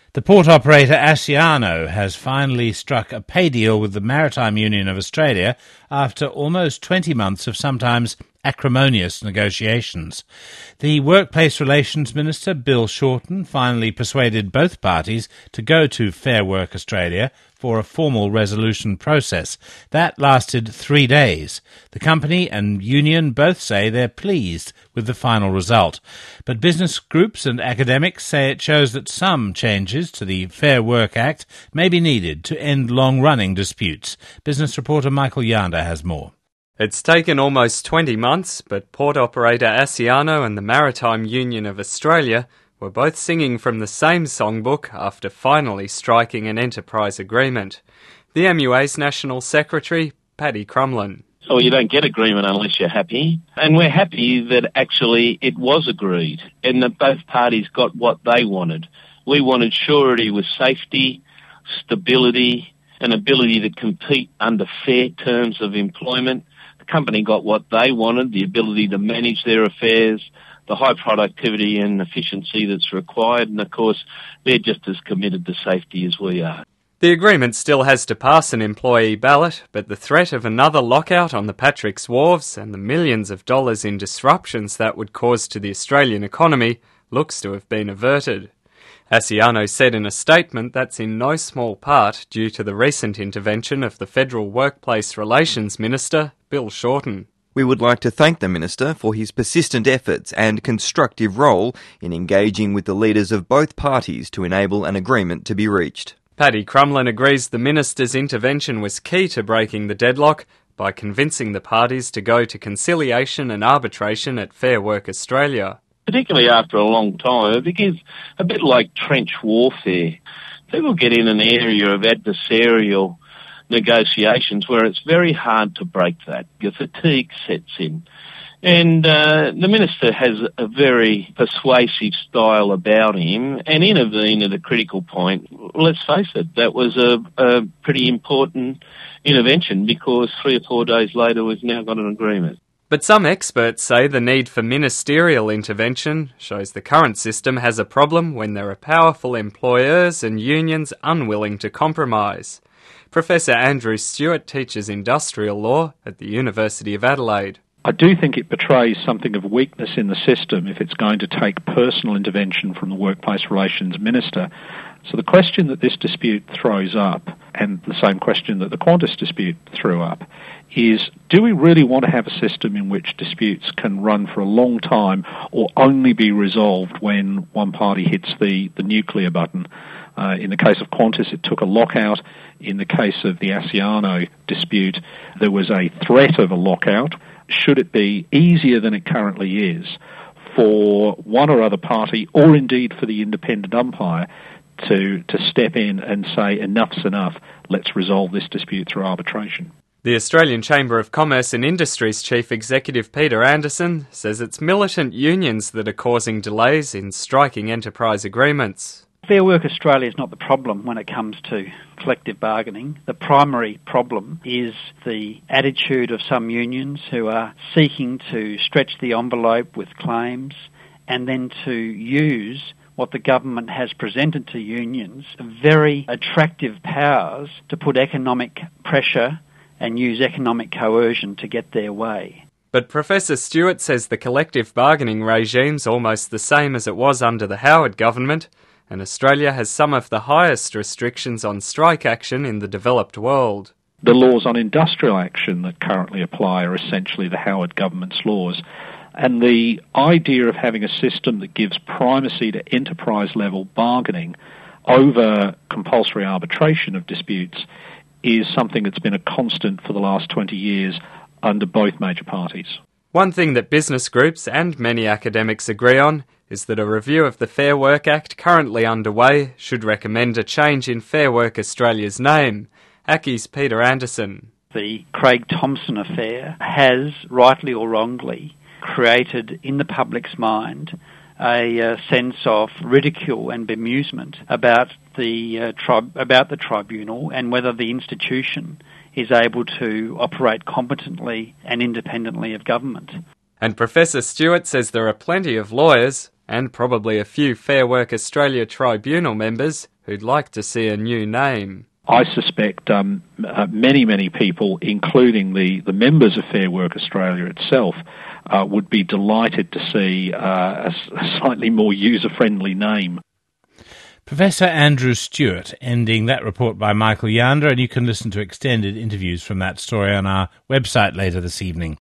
The port operator Asciano has finally struck a pay deal with the Maritime Union of Australia after almost 20 months of sometimes acrimonious negotiations. The Workplace Relations Minister, Bill Shorten, finally persuaded both parties to go to Fair Work Australia for a formal resolution process. That lasted 3 days. The company and union both say they're pleased with the final result. But business groups and academics say it shows that some changes to the Fair Work Act may be needed to end long-running disputes. Business reporter Michael Yander has more. It's taken almost 20 months, but port operator Asciano and the Maritime Union of Australia were both singing from the same songbook after finally striking an enterprise agreement. The MUA's National Secretary, Paddy Crumlin. So you don't get agreement unless you're happy. And we're happy that actually it was agreed and that both parties got what they wanted. We wanted surety with safety, stability, and ability to compete under fair terms of employment. The company got what they wanted, the ability to manage their affairs, the high productivity and efficiency that's required, and of course, they're just as committed to safety as we are. The agreement still has to pass an employee ballot, but the threat of another lockout on the Patrick's Wharves and the millions of dollars in disruptions that would cause to the Australian economy looks to have been averted. Asciano said in a statement that's in no small part due to the recent intervention of the Federal Workplace Relations Minister, Bill Shorten. We would like to thank the Minister for his persistent efforts and constructive role in engaging with the leaders of both parties to enable an agreement to be reached. Paddy Crumlin agrees the Minister's intervention was key to breaking the deadlock by convincing the parties to go to conciliation and arbitration at Fair Work Australia. Particularly after a long time, it begins a bit like trench warfare. People get in an area of adversarial negotiations where it's very hard to break that. Your fatigue sets in. And the Minister has a very persuasive style about him and intervened at a critical point. Let's face it, that was a pretty important intervention because 3 or 4 days later we've now got an agreement. But some experts say the need for ministerial intervention shows the current system has a problem when there are powerful employers and unions unwilling to compromise. Professor Andrew Stewart teaches industrial law at the University of Adelaide. I do think it betrays something of weakness in the system if it's going to take personal intervention from the Workplace Relations Minister. So the question that this dispute throws up, and the same question that the Qantas dispute threw up, is do we really want to have a system in which disputes can run for a long time or only be resolved when one party hits the nuclear button? In the case of Qantas, it took a lockout. In the case of the Asciano dispute, there was a threat of a lockout. Should it be easier than it currently is for one or other party, or indeed for the independent umpire, to step in and say enough's enough, let's resolve this dispute through arbitration? The Australian Chamber of Commerce and Industry's Chief Executive Peter Anderson says it's militant unions that are causing delays in striking enterprise agreements. Fair Work Australia is not the problem when it comes to collective bargaining. The primary problem is the attitude of some unions who are seeking to stretch the envelope with claims and then to use what the government has presented to unions, very attractive powers to put economic pressure and use economic coercion to get their way. But Professor Stewart says the collective bargaining regime's almost the same as it was under the Howard government, and Australia has some of the highest restrictions on strike action in the developed world. The laws on industrial action that currently apply are essentially the Howard government's laws. And the idea of having a system that gives primacy to enterprise-level bargaining over compulsory arbitration of disputes is something that's been a constant for the last 20 years under both major parties. One thing that business groups and many academics agree on is that a review of the Fair Work Act currently underway should recommend a change in Fair Work Australia's name. ACCI's Peter Anderson. The Craig Thomson affair has, rightly or wrongly, created in the public's mind a sense of ridicule and bemusement about the tribunal and whether the institution is able to operate competently and independently of government. And Professor Stewart says there are plenty of lawyers, and probably a few Fair Work Australia tribunal members, who'd like to see a new name. I suspect many people, including the members of Fair Work Australia itself, would be delighted to see a slightly more user-friendly name. Professor Andrew Stewart ending that report by Michael Yander, and you can listen to extended interviews from that story on our website later this evening.